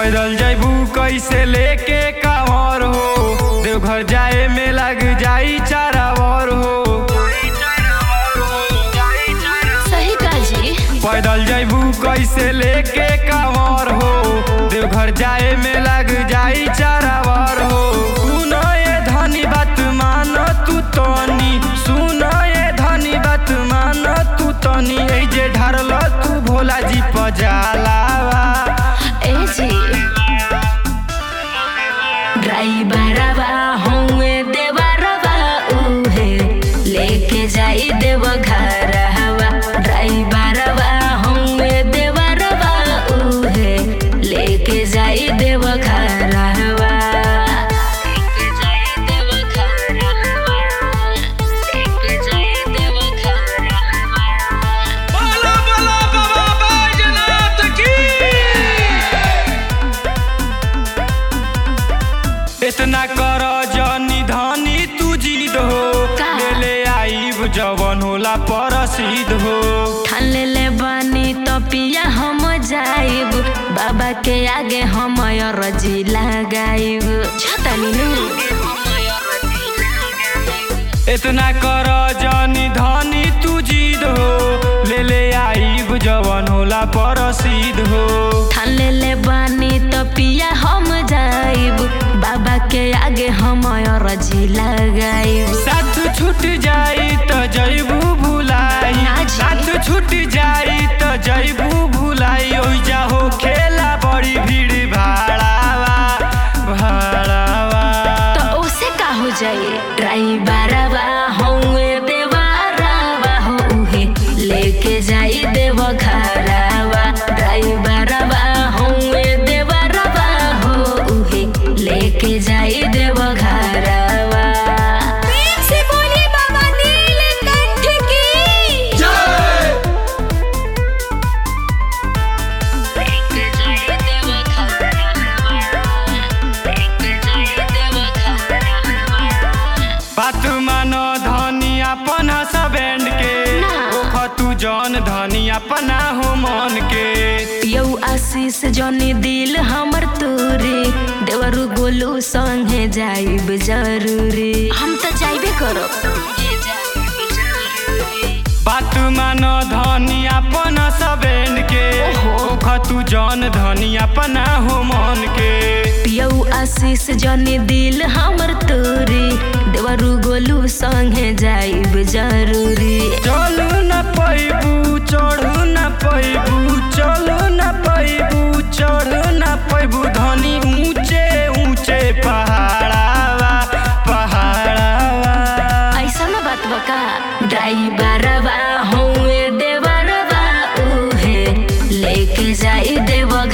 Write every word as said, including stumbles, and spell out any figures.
पैदल जैबू कैसे लेके कांवर हो, देवघर जाए में लग जाई चारावर हो। सही काजी। पैदल जैबू कैसे लेके कांवर हो, देवघर जाए में लग जाई चारावर हो। सुनो ये धनी बात मान तू तनी, सुनो ये धनी बात मान तू तनी, ए जे ढारल तू भोला जी पजालावा। ए जी ड्राइवरवा होए देवरवा उहे लेके जाई देवघर हवा। ड्राइवरवा होए देवरवा उहे लेके जाई देवघर हवा। लेके जाई देवघर हवा, लेके जाई देवघर हवा। बोलो बोलो बाबा बैजनाथ की। इतना कर जनी धनी तू जीद हो, का? ले ले आईब जवन होला परसिद हो। ठान ले बानी तो पिया हम जाइब, बाबा के आगे हम अरजी लगाइब। छतानी नु इतना कर जनी धनी तू जीद हो, ले ले आईब जवन होला परसिद हो। ठान ले बानी तो पिया हम जाइब, बाबा के आगे हम अरजी लगाइब। साथ छूट जाई तो जैबू भुलाई, ना जी। साथ छूट जाई तो जैबू भुलाई। ओइजा हो खेला बड़ी भीड़ भाड़ावा भाड़ावा। तो उसे का हो जाए। ड्राइवरवा होए देवरवा हो उहे लेके जाई देवघरवा। ड्राइवरवा होए देवरवा हो उहे लेके जाई देवघरवा। प्रेम से बोली बाबा नीलकंठ की जय। लेके जाई देवघरवा, लेके जाई देवघरवा। बात मानो धनी अपन हसबैंड के, ना। ओख तू जौन धनी अपना हो मन के। यौ आशीष जनी दिल हमर तोरे, देवरु गोलू संगे जाइब जरूरी। हम तो जाइबे करब। बात मानो धनी अपन हसबैंड के, ओहो। ओख तू जौन धनी अपना हो मन के। यौ आशीष जनी दिल हमर तोरे, देवरु गोलू संगे जाइब जरूरी। चलू न पैबू चढ़ू न पैबू, चलू न पैबू चढ़ू न पैबू। धनी ऊंचे ऊंचे पहाड़ावा पहाड़ावा। ऐसा न बात बका। ड्राइवरवा होए देवरवा उहे लेके जाई देवघर।